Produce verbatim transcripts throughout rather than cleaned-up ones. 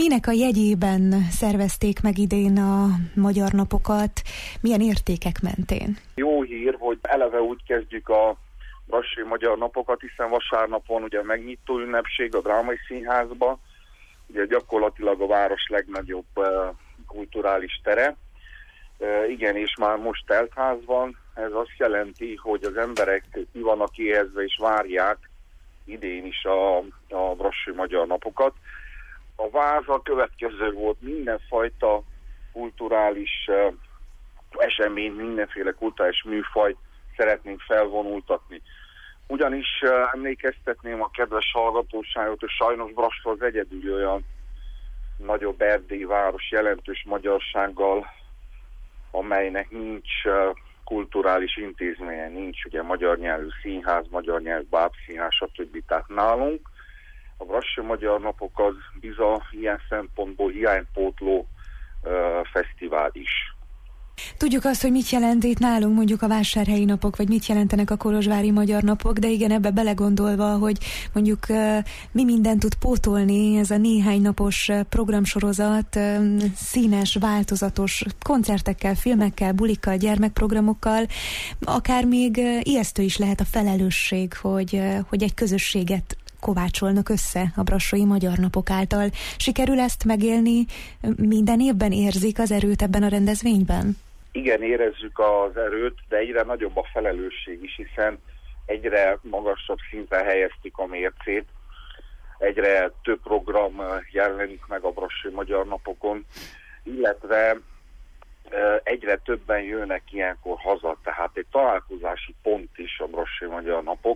Kinek a jegyében szervezték meg idén a Magyar Napokat? Milyen értékek mentén? Jó hír, hogy eleve úgy kezdjük a Brassai Magyar Napokat, hiszen vasárnapon ugye a megnyitó ünnepség a Drámai Színházba, ugye gyakorlatilag a város legnagyobb uh, kulturális tere. Uh, igen, és már most teltház van. Ez azt jelenti, hogy az emberek ki vannak éhezve és várják idén is a, a Brassai Magyar Napokat. A váz a következő volt, mindenfajta kulturális uh, esemény, mindenféle kulturális műfajt szeretnénk felvonultatni. Ugyanis uh, emlékeztetném a kedves hallgatóságot, hogy sajnos Brassai az egyedül olyan nagyobb erdélyi város jelentős magyarsággal, amelynek nincs uh, kulturális intézménye, nincs ugye magyar nyelvű színház, magyar nyelvű bábszínház, stb. Tehát nálunk a Brassai Magyar Napok az bizony ilyen szempontból hiánypótló uh, fesztivál is. Tudjuk azt, hogy mit jelent itt nálunk mondjuk a Vásárhelyi Napok, vagy mit jelentenek a Kolozsvári Magyar Napok, de igen, ebbe belegondolva, hogy mondjuk mi mindent tud pótolni ez a néhány napos programsorozat, színes, változatos koncertekkel, filmekkel, bulikkal, gyermekprogramokkal, akár még ijesztő is lehet a felelősség, hogy, hogy egy közösséget kovácsolnak össze a Brassai Magyar Napok által. Sikerül ezt megélni? Minden évben érzik az erőt ebben a rendezvényben? Igen, érezzük az erőt, de egyre nagyobb a felelősség is, hiszen egyre magasabb szinten helyeztik a mércét, egyre több program jelenik meg a Brassai Magyar Napokon, illetve egyre többen jönnek ilyenkor haza, tehát egy találkozási pont is a Brassai Magyar Napok.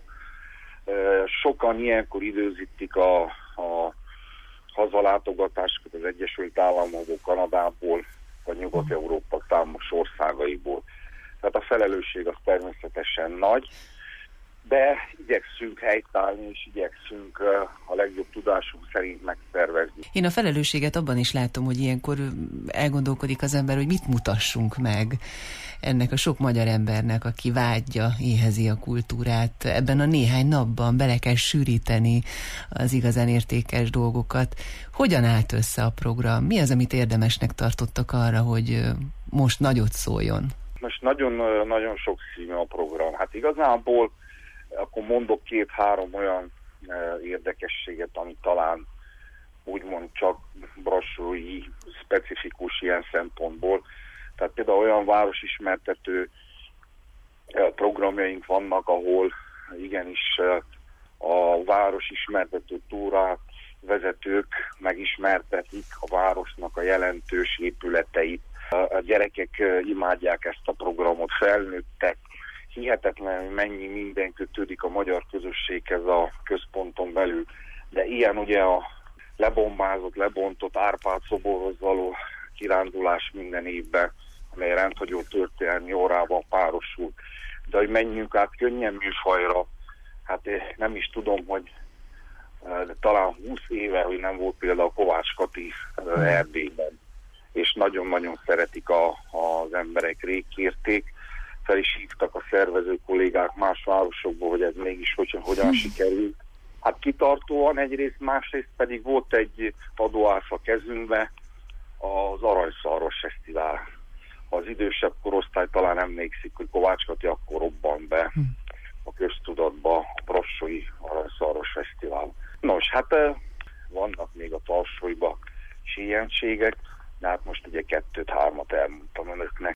Sokan ilyenkor időzítik a, a hazalátogatásokat az Egyesült Államokból, Kanadából, vagy Nyugat-Európa számos országaiból. Tehát a felelősség az természetesen nagy, de igyekszünk helytállni, és igyekszünk a legjobb tudásunk szerint megszervezni. Én a felelősséget abban is látom, hogy ilyenkor elgondolkodik az ember, hogy mit mutassunk meg ennek a sok magyar embernek, aki vágyja, éhezi a kultúrát. Ebben a néhány napban bele kell sűríteni az igazán értékes dolgokat. Hogyan állt össze a program? Mi az, amit érdemesnek tartottak arra, hogy most nagyot szóljon? Most nagyon-nagyon sok színű a program. Hát igazából akkor mondok két-három olyan érdekességet, ami talán úgymond csak brassai specifikus ilyen szempontból. Tehát például olyan városismertető programjaink vannak, ahol igenis a városismertető túrát vezetők megismertetik a városnak a jelentős épületeit. A gyerekek imádják ezt a programot, felnőttek, hihetetlen, mennyi minden kötődik a magyar közösséghez a központon belül. De ilyen ugye a lebombázott, lebontott Árpád szoborhoz való kirándulás minden évben, amely rendhagyó történelmi órával párosul. De hogy menjünk át könnyen műfajra, hát nem is tudom, hogy de talán húsz éve, hogy nem volt például Kovács Kati Erdélyben, és nagyon-nagyon szeretik a, az emberek, rég kérték, fel is hívtak a szervező kollégák más városokból, hogy ez mégis hogyan, hogyan sikerült. Hát kitartóan egyrészt, másrészt pedig volt egy adóász a kezünkbe, az Aranyszarvas Fesztivál. Az idősebb korosztály talán emlékszik, hogy Kovács Kati akkor robban be a köztudatba a Brassai Aranyszarvas Fesztivál. Nos, hát vannak még a Tarsóiba síjentségek, de hát most ugye kettőt-hármat elmondtam önöknek.